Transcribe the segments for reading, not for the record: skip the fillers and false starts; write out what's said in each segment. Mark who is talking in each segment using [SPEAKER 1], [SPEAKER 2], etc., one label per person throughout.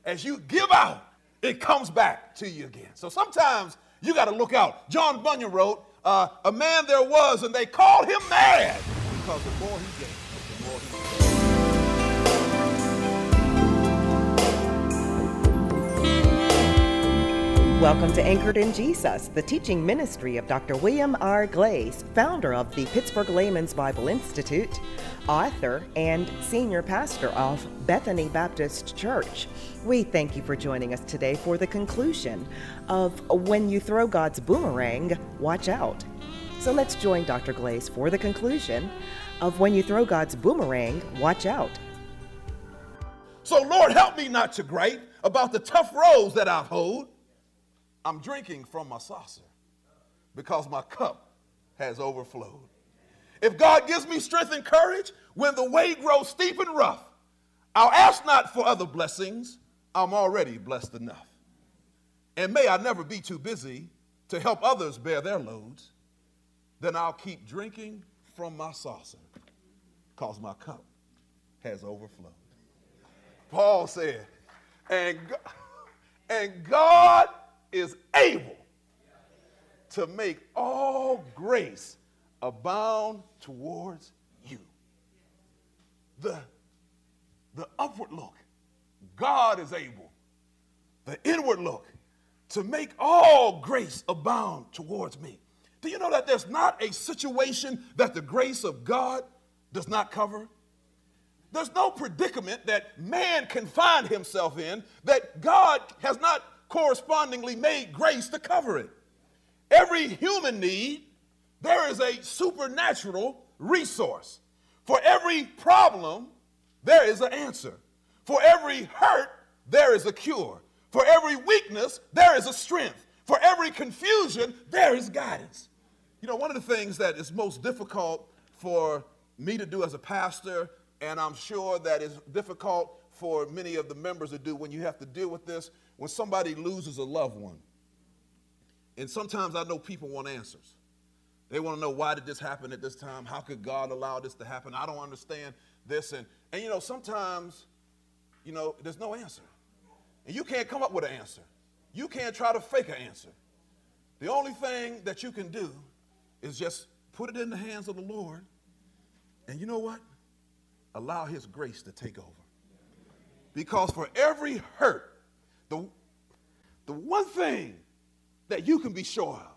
[SPEAKER 1] as you give out, it comes back to you again. So sometimes you got to look out. John Bunyan wrote, a man there was, and they called him mad, because the more he gave, the more he gave.
[SPEAKER 2] Welcome to Anchored in Jesus, the teaching ministry of Dr. William R. Glaze, founder of the Pittsburgh Layman's Bible Institute, author and senior pastor of Bethany Baptist Church. We thank you for joining us today for the conclusion of When You Throw God's Boomerang, Watch Out. So let's join Dr. Glaze for the conclusion of When You Throw God's Boomerang, Watch Out.
[SPEAKER 1] So Lord, help me not to gripe about the tough roads that I've hoed. I'm drinking from my saucer because my cup has overflowed. If God gives me strength and courage when the way grows steep and rough, I'll ask not for other blessings. I'm already blessed enough. And may I never be too busy to help others bear their loads. Then I'll keep drinking from my saucer because my cup has overflowed. Paul said, and God is able to make all grace abound towards you. The upward look, God is able. The inward look, to make all grace abound towards me. Do you know that there's not a situation that the grace of God does not cover? There's no predicament that man can find himself in that God has not correspondingly made grace to cover it. Every human need, there is a supernatural resource. For every problem, there is an answer. For every hurt, there is a cure. For every weakness, there is a strength. For every confusion, there is guidance. You know, one of the things that is most difficult for me to do as a pastor, and I'm sure that is difficult for many of the members to do when you have to deal with this, when somebody loses a loved one. And sometimes I know people want answers. They want to know, why did this happen at this time? How could God allow this to happen? I don't understand this. And you know, sometimes, you know, there's no answer. And you can't come up with an answer. You can't try to fake an answer. The only thing that you can do is just put it in the hands of the Lord. And you know what? Allow his grace to take over. Because for every hurt, the one thing that you can be sure of,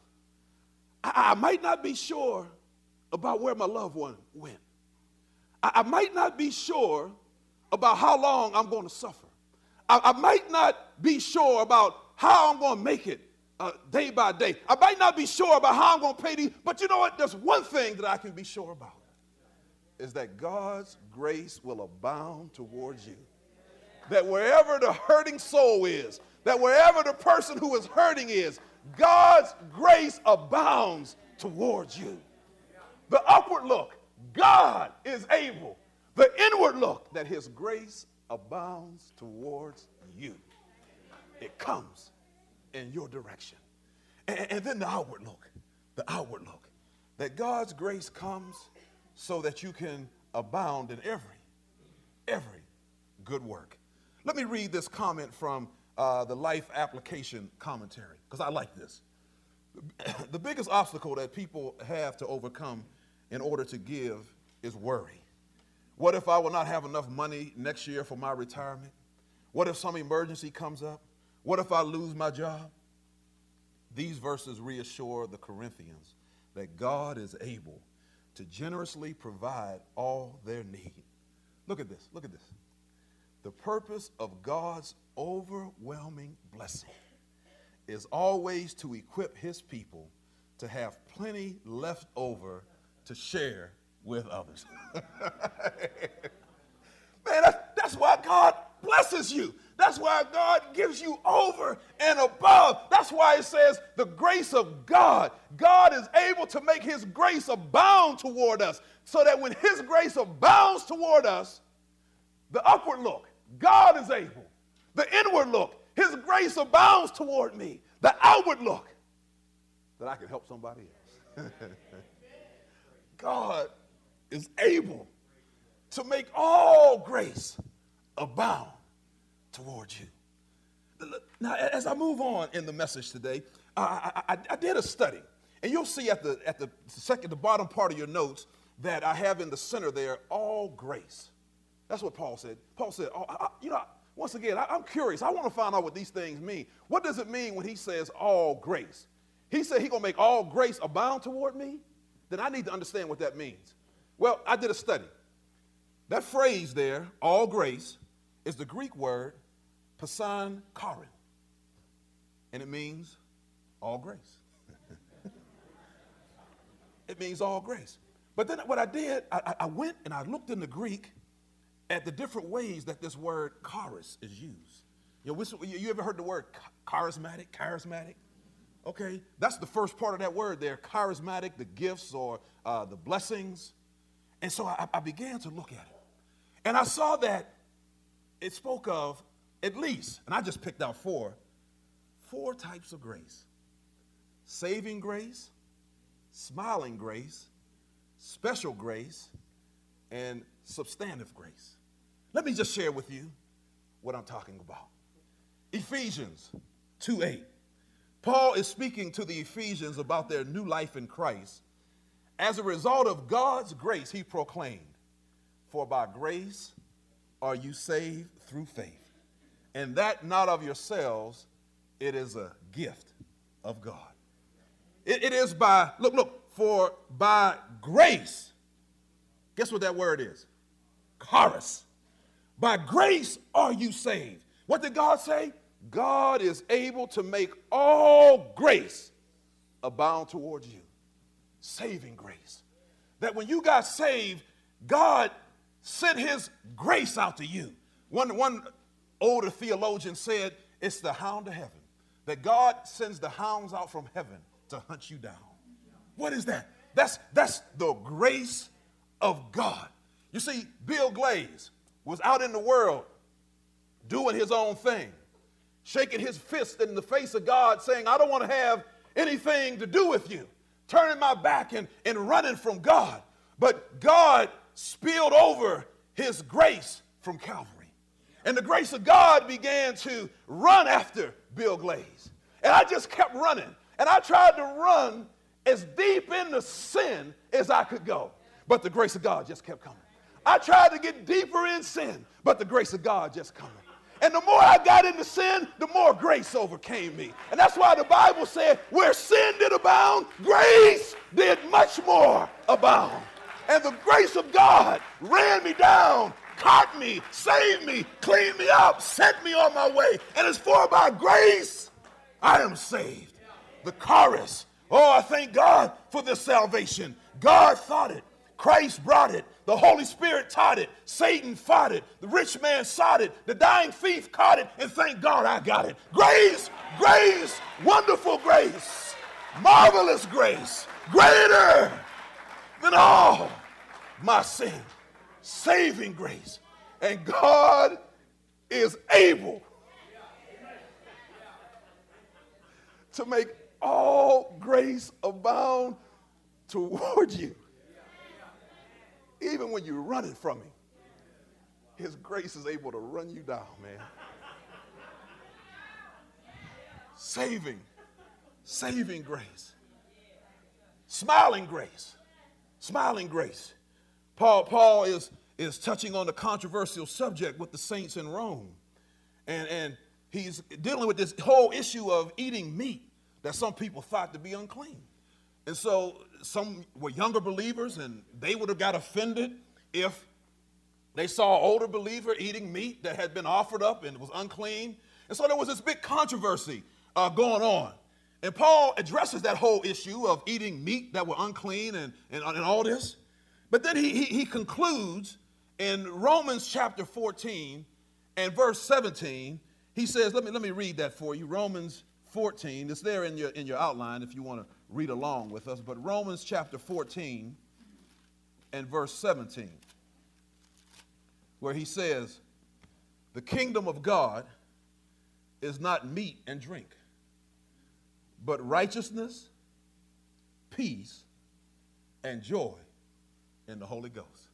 [SPEAKER 1] I might not be sure about where my loved one went. I might not be sure about how long I'm going to suffer. I might not be sure about how I'm going to make it day by day. I might not be sure about how I'm going to pay these, but you know what? There's one thing that I can be sure about, is that God's grace will abound towards you. That wherever the hurting soul is, that wherever the person who is hurting is, God's grace abounds towards you. The upward look, God is able. The inward look, that his grace abounds towards you. It comes in your direction. And then the outward look, that God's grace comes so that you can abound in every good work. Let me read this comment from the Life Application Commentary, because I like this. The biggest obstacle that people have to overcome in order to give is worry. What if I will not have enough money next year for my retirement? What if some emergency comes up? What if I lose my job? These verses reassure the Corinthians that God is able to generously provide all their need. Look at this. The purpose of God's overwhelming blessing is always to equip his people to have plenty left over to share with others. Man, that's why God blesses you. That's why God gives you over and above. That's why it says the grace of God. God is able to make his grace abound toward us, so that when his grace abounds toward us, the upward look, God is able. The inward look, his grace abounds toward me. The outward look, that I can help somebody else. God is able to make all grace abound towards you. Now, as I move on in the message today, I did a study, and you'll see at the bottom part of your notes that I have in the center there, all grace. That's what Paul said. Paul said, once again, I'm curious. I want to find out what these things mean. What does it mean when he says all grace? He said he's going to make all grace abound toward me? Then I need to understand what that means. Well, I did a study. That phrase there, all grace, is the Greek word pasan charin. And it means all grace. It means all grace. But then what I did, I went and I looked in the Greek at the different ways that this word charis is used. You ever heard the word charismatic? Okay, that's the first part of that word there, charismatic, the gifts or the blessings. And so I began to look at it. And I saw that it spoke of at least, and I just picked out four types of grace: saving grace, smiling grace, special grace, and substantive grace. Let me just share with you what I'm talking about. Ephesians 2:8. Paul is speaking to the Ephesians about their new life in Christ. As a result of God's grace, he proclaimed, "For by grace are you saved through faith, and that not of yourselves, it is a gift of God." It is by, for by grace, guess what that word is? Charis. By grace are you saved. What did God say? God is able to make all grace abound towards you. Saving grace. That when you got saved, God sent his grace out to you. One older theologian said it's the hound of heaven. That God sends the hounds out from heaven to hunt you down. What is that? That's the grace of God. You see, Bill Glaze was out in the world doing his own thing, shaking his fist in the face of God, saying, "I don't want to have anything to do with you," turning my back and running from God. But God spilled over his grace from Calvary. And the grace of God began to run after Bill Glaze. And I just kept running. And I tried to run as deep into sin as I could go. But the grace of God just kept coming. I tried to get deeper in sin, but the grace of God just coming. And the more I got into sin, the more grace overcame me. And that's why the Bible said, where sin did abound, grace did much more abound. And the grace of God ran me down, caught me, saved me, cleaned me up, set me on my way. And it's for by grace I am saved. The chorus. Oh, I thank God for this salvation. God thought it. Christ brought it. The Holy Spirit taught it. Satan fought it. The rich man sought it. The dying thief caught it. And thank God I got it. Grace, grace, wonderful grace, marvelous grace, greater than all my sin, saving grace. And God is able to make all grace abound toward you. Even when you're running from him, his grace is able to run you down, man. Saving grace. Smiling grace. Paul is touching on the controversial subject with the saints in Rome. And he's dealing with this whole issue of eating meat that some people thought to be unclean. And so some were younger believers, and they would have got offended if they saw an older believer eating meat that had been offered up and was unclean. And so there was this big controversy going on. And Paul addresses that whole issue of eating meat that were unclean and all this. But then he concludes in Romans chapter 14 and verse 17. He says, let me read that for you. Romans 14. It's there in your outline if you want to read along with us. But Romans chapter 14 and verse 17, where he says, the kingdom of God is not meat and drink, but righteousness, peace, and joy in the Holy Ghost.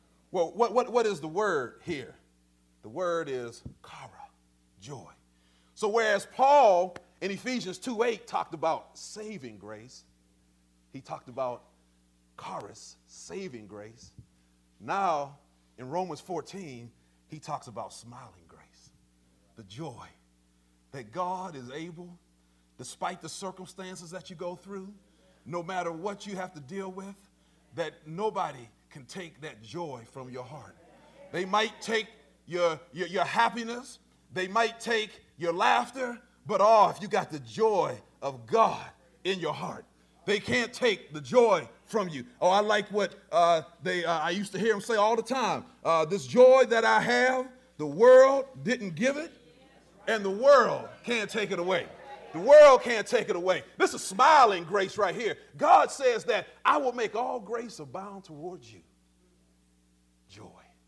[SPEAKER 1] Well, what is the word here? The word is chara, joy. So whereas Paul in Ephesians 2:8 talked about saving grace, he talked about charis, saving grace. Now in Romans 14, he talks about smiling grace, the joy that God is able, despite the circumstances that you go through, no matter what you have to deal with, that nobody can take that joy from your heart. They might take your happiness, they might take your laughter, but if you got the joy of God in your heart, they can't take the joy from you. Oh, I like what I used to hear them say all the time. This joy that I have, the world didn't give it, and the world can't take it away. The world can't take it away. This is smiling grace right here. God says that I will make all grace abound towards you. Joy.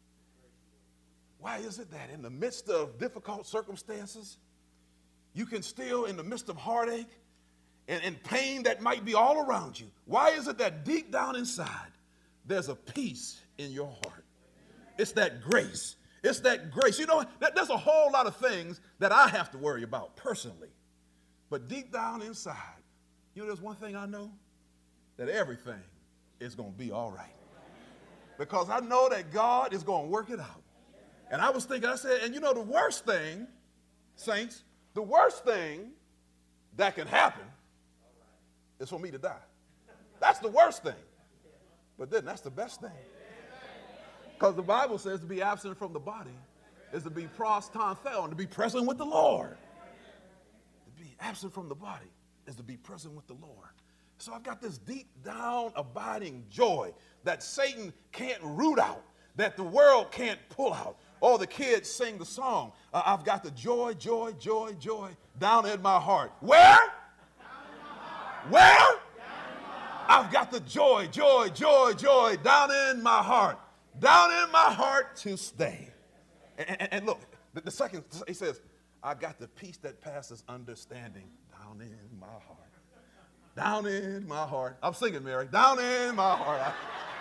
[SPEAKER 1] Why is it that in the midst of difficult circumstances, you can still, in the midst of heartache and pain that might be all around you, why is it that deep down inside, there's a peace in your heart? It's that grace. It's that grace. You know, there's a whole lot of things that I have to worry about personally. But deep down inside, you know, there's one thing I know, that everything is going to be all right. Because I know that God is going to work it out. And I was thinking, I said, and you know, the worst thing, saints, the worst thing that can happen is for me to die. That's the worst thing. But then that's the best thing. Because the Bible says to be absent from the body is to be pros ton theo, and to be present with the Lord. To be absent from the body is to be present with the Lord. So I've got this deep down abiding joy that Satan can't root out, that the world can't pull out. Oh, the kids sing the song, I've got the joy, joy, joy, joy down in my heart. Where? Down in my heart. Where? Down in my heart. I've got the joy, joy, joy, joy down in my heart. Down in my heart to stay. And look, the second, he says, I got the peace that passes understanding down in my heart. Down in my heart. I'm singing, Mary. Down in my heart.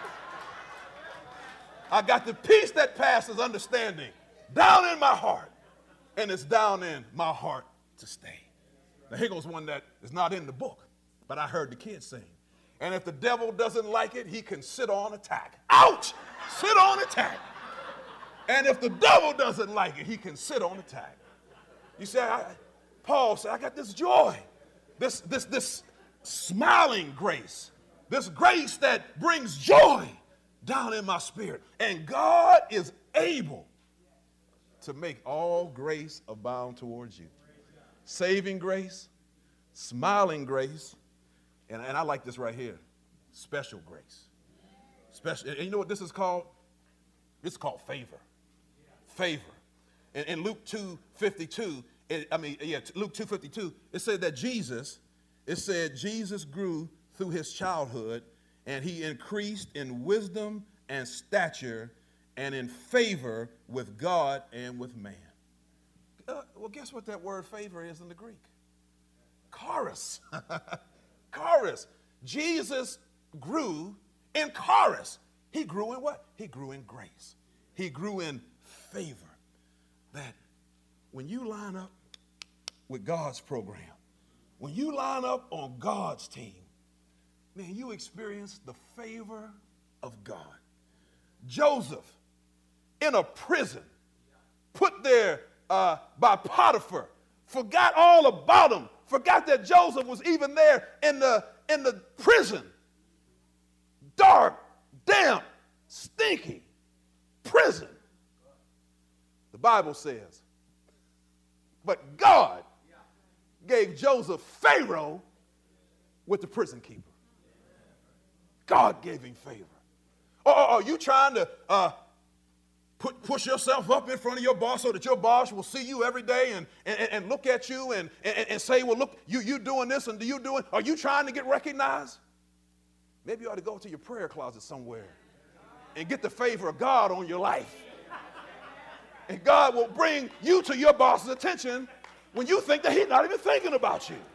[SPEAKER 1] I got the peace that passes understanding down in my heart. And it's down in my heart to stay. Now, here goes one that is not in the book, but I heard the kids sing. And if the devil doesn't like it, he can sit on attack. Ouch! Sit on attack. And if the devil doesn't like it, he can sit on attack. You say, Paul said, I got this joy, this smiling grace, this grace that brings joy down in my spirit. And God is able to make all grace abound towards you. Saving grace, smiling grace, and I like this right here, special grace. Special, and you know what this is called? It's called favor. Favor. In Luke 2:52, Luke 2:52, it said that Jesus grew through his childhood, and he increased in wisdom and stature and in favor with God and with man. Well, guess what that word favor is in the Greek? Charis. Charis. Jesus grew in charis. He grew in what? He grew in grace. He grew in favor. That when you line up with God's program, when you line up on God's team, man, you experience the favor of God. Joseph, in a prison, put there by Potiphar, forgot all about him, forgot that Joseph was even there in the prison. Dark, damp, stinky prison. The Bible says, but God gave Joseph Pharaoh with the prison keeper. God gave him favor. Are you trying to push yourself up in front of your boss so that your boss will see you every day and look at you and say, well, look, you doing this and you doing? Are you trying to get recognized? Maybe you ought to go to your prayer closet somewhere and get the favor of God on your life. And God will bring you to your boss's attention when you think that he's not even thinking about you.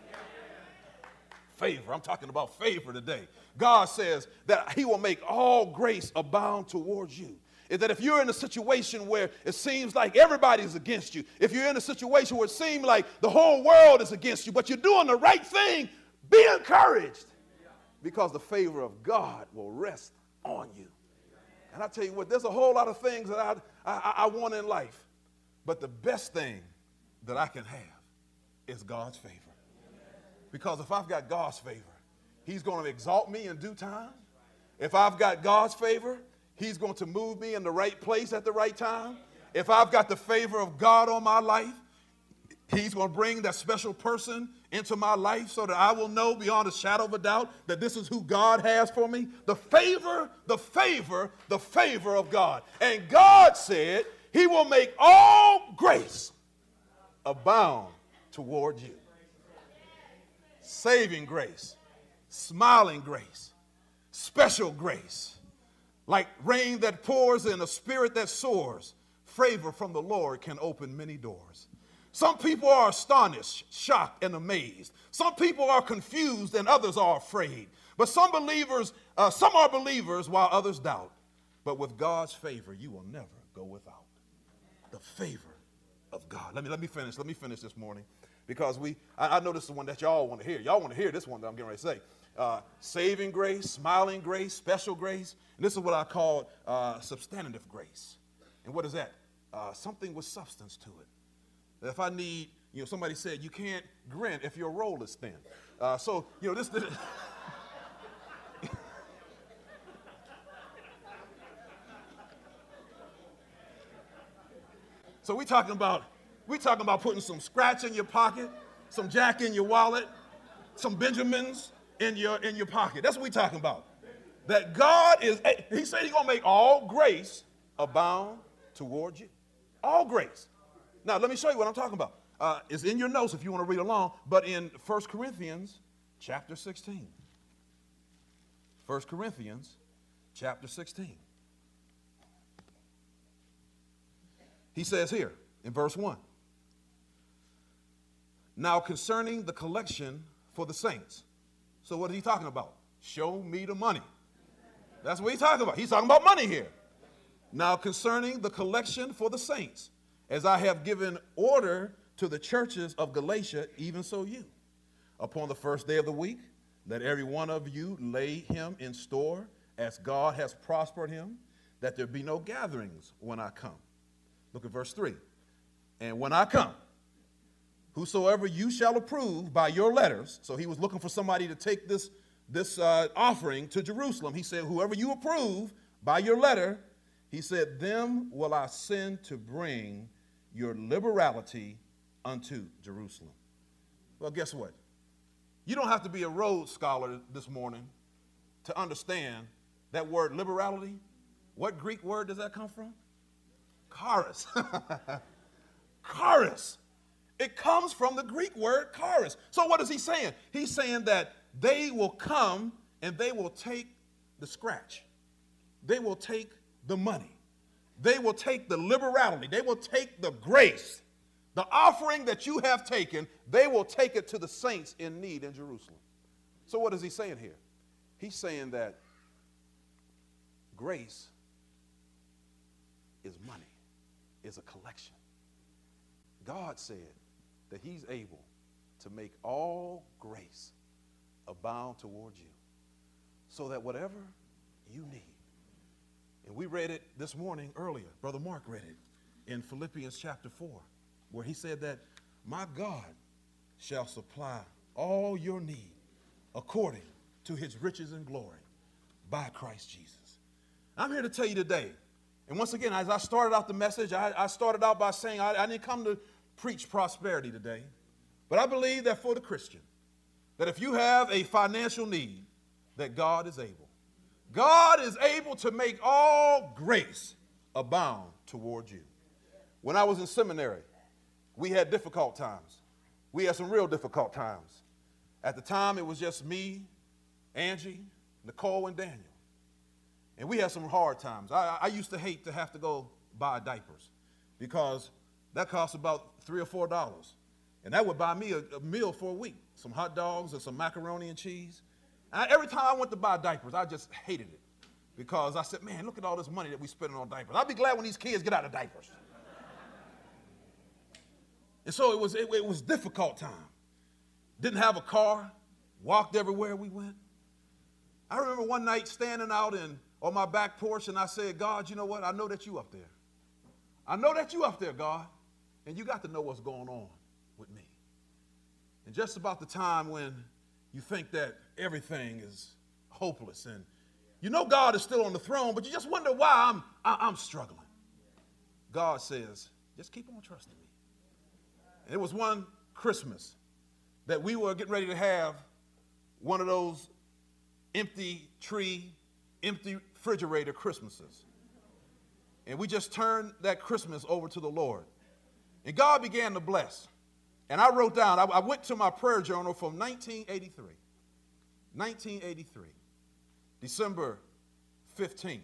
[SPEAKER 1] Favor. I'm talking about favor today. God says that he will make all grace abound towards you. is that if you're in a situation where it seems like everybody's against you, if you're in a situation where it seems like the whole world is against you, but you're doing the right thing, be encouraged, because the favor of God will rest on you. And I tell you what, there's a whole lot of things that I want in life, but the best thing that I can have is God's favor. Because if I've got God's favor, he's going to exalt me in due time. If I've got God's favor, he's going to move me in the right place at the right time. If I've got the favor of God on my life, he's going to bring that special person into my life so that I will know beyond a shadow of a doubt that this is who God has for me. The favor, the favor, the favor of God. And God said he will make all grace abound toward you. Saving grace, smiling grace, special grace, like rain that pours and a spirit that soars. Favor from the Lord can open many doors. Some people are astonished, shocked, and amazed. Some people are confused and others are afraid. But some are believers while others doubt. But with God's favor, you will never go without. The favor of God. Let me finish this morning, because I know this is the one that y'all want to hear. Y'all want to hear this one that I'm getting ready to say. Saving grace, smiling grace, special grace. And this is what I call substantive grace. And what is that? Something with substance to it. If I need, somebody said you can't grin if your roll is thin. This. So we talking about putting some scratch in your pocket, some jack in your wallet, some Benjamins in your pocket. That's what we talking about. That God is, he said he's going to make all grace abound toward you. All grace. Now, let me show you what I'm talking about. It's in your notes if you want to read along, but in 1 Corinthians chapter 16. 1 Corinthians chapter 16. He says here in verse 1, now concerning the collection for the saints. So what is he talking about? Show me the money. That's what he's talking about. He's talking about money here. Now concerning the collection for the saints, as I have given order to the churches of Galatia, even so you. Upon the first day of the week, let every one of you lay him in store, as God has prospered him, that there be no gatherings when I come. Look at verse 3. And when I come, whosoever you shall approve by your letters. So he was looking for somebody to take this offering to Jerusalem. He said, whoever you approve by your letter, he said, them will I send to bring your liberality unto Jerusalem. Well, guess what? You don't have to be a Rhodes scholar this morning to understand that word liberality. What Greek word does that come from? Charis. Charis. It comes from the Greek word charis. So what is he saying? He's saying that they will come and they will take the scratch. They will take the money. They will take the liberality. They will take the grace. The offering that you have taken, they will take it to the saints in need in Jerusalem. So what is he saying here? He's saying that grace is money, is a collection. God said that he's able to make all grace abound towards you, so that whatever you need, and we read it this morning earlier, Brother Mark read it in Philippians chapter 4, where he said that my God shall supply all your need according to his riches and glory by Christ Jesus. I'm here to tell you today, and once again, as I started out the message, I started out by saying I didn't come to preach prosperity today, but I believe that for the Christian, that if you have a financial need, that God is able. God is able to make all grace abound toward you. When I was in seminary, we had difficult times. We had some real difficult times. At the time, it was just me, Angie, Nicole, and Daniel. And we had some hard times. I used to hate to have to go buy diapers, because that cost about $3 or $4. And that would buy me a meal for a week, some hot dogs and some macaroni and cheese. And every time I went to buy diapers, I just hated it, because I said, man, look at all this money that we spending on diapers. I'll be glad when these kids get out of diapers. And so it was a difficult time. Didn't have a car, walked everywhere we went. I remember one night standing out on my back porch, and I said, God, you know what? I know that you up there. I know that you up there, God, and you got to know what's going on with me. And just about the time when you think that everything is hopeless and you know God is still on the throne, but you just wonder why I'm struggling. God says, just keep on trusting me. And it was one Christmas that we were getting ready to have one of those empty tree, empty refrigerator Christmases. And we just turned that Christmas over to the Lord. And God began to bless. And I wrote down, I went to my prayer journal from 1983. 1983. December 15th,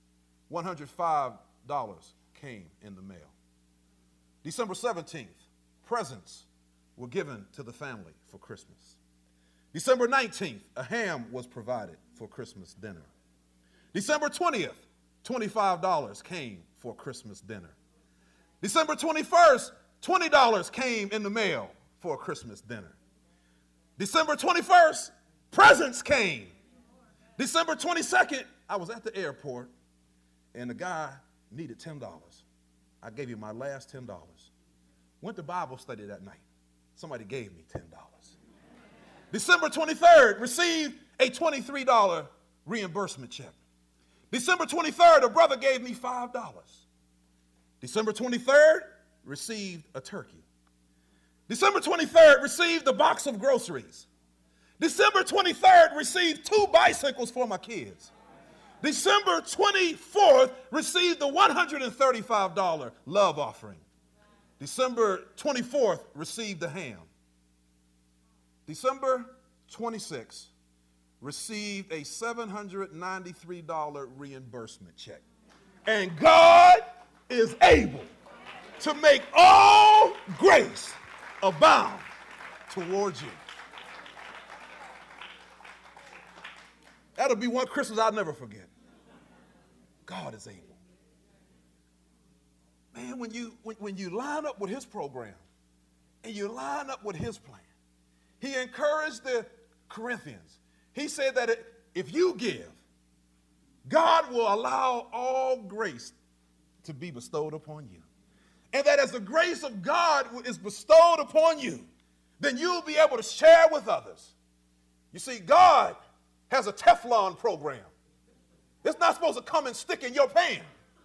[SPEAKER 1] $105 came in the mail. December 17th, presents were given to the family for Christmas. December 19th, a ham was provided for Christmas dinner. December 20th, $25 came for Christmas dinner. December 21st, $20 came in the mail for a Christmas dinner. December 21st, presents came. December 22nd, I was at the airport, and the guy needed $10. I gave him my last $10. Went to Bible study that night. Somebody gave me $10. December 23rd, received a $23 reimbursement check. December 23rd, a brother gave me $5. December 23rd, received a turkey. December 23rd, received a box of groceries. December 23rd, received 2 bicycles for my kids. December 24th, received the $135 love offering. December 24th, received the ham. December 26th, received a $793 reimbursement check. And God is able to make all grace abound towards you. That'll be one Christmas I'll never forget. God is able. Man, when you line up with his program and you line up with his plan, he encouraged the Corinthians. He said that if you give, God will allow all grace to be bestowed upon you. And that as the grace of God is bestowed upon you, then you'll be able to share with others. You see, God has a Teflon program. It's not supposed to come and stick in your pan.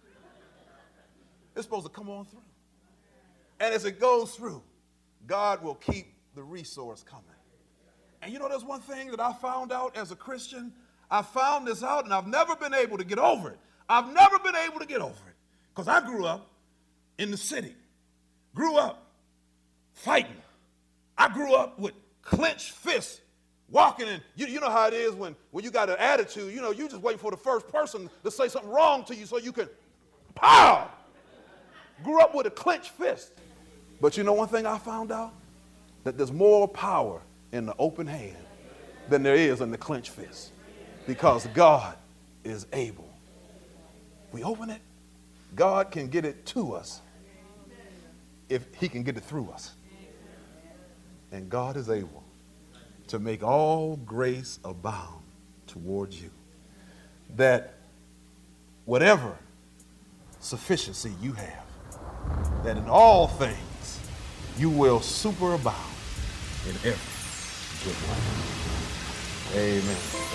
[SPEAKER 1] It's supposed to come on through. And as it goes through, God will keep the resource coming. And you know, there's one thing that I found out as a Christian. I found this out, and I've never been able to get over it. I've never been able to get over it. Because I grew up in the city. Grew up fighting. I grew up with clenched fists, walking in. You know how it is when you got an attitude. You know, you just waiting for the first person to say something wrong to you so you can, pow! Grew up with a clenched fist. But you know one thing I found out? That there's more power in the open hand than there is in the clenched fist. Because God is able. We open it, God can get it to us if he can get it through us. And God is able to make all grace abound towards you. That whatever sufficiency you have, that in all things you will superabound in every good work. Amen.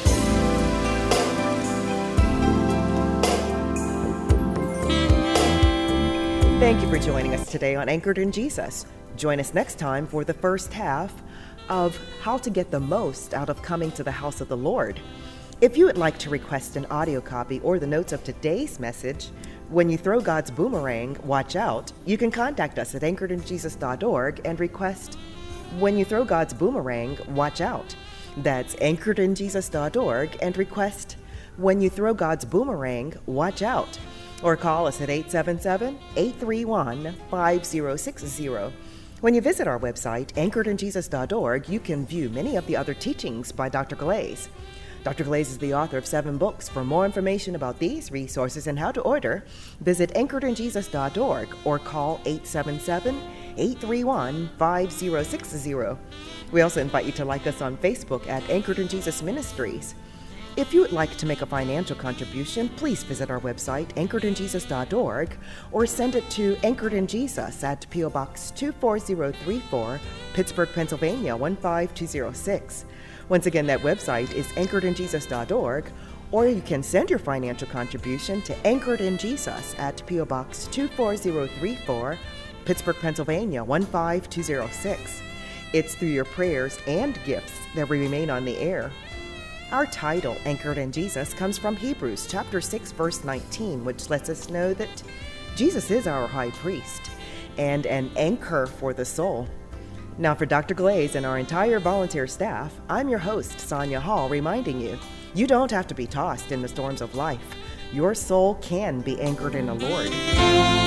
[SPEAKER 2] Thank you for joining us today on Anchored in Jesus. Join us next time for the first half of how to get the most out of coming to the house of the Lord. If you would like to request an audio copy or the notes of today's message, When You Throw God's Boomerang, Watch Out, you can contact us at anchoredinjesus.org and request When You Throw God's Boomerang, Watch Out. That's anchoredinjesus.org and request When You Throw God's Boomerang, Watch Out. Or call us at 877-831-5060. When you visit our website, anchoredinjesus.org, you can view many of the other teachings by Dr. Glaze. Dr. Glaze is the author of 7 books. For more information about these resources and how to order, visit anchoredinjesus.org or call 877-831-5060. We also invite you to like us on Facebook at Anchored in Jesus Ministries. If you would like to make a financial contribution, please visit our website, anchoredinjesus.org, or send it to Anchored in Jesus at P.O. Box 24034, Pittsburgh, Pennsylvania 15206. Once again, that website is anchoredinjesus.org, or you can send your financial contribution to Anchored in Jesus at P.O. Box 24034, Pittsburgh, Pennsylvania 15206. It's through your prayers and gifts that we remain on the air. Our title, Anchored in Jesus, comes from Hebrews chapter 6, verse 19, which lets us know that Jesus is our high priest and an anchor for the soul. Now for Dr. Glaze and our entire volunteer staff, I'm your host, Sonia Hall, reminding you, you don't have to be tossed in the storms of life. Your soul can be anchored in the Lord.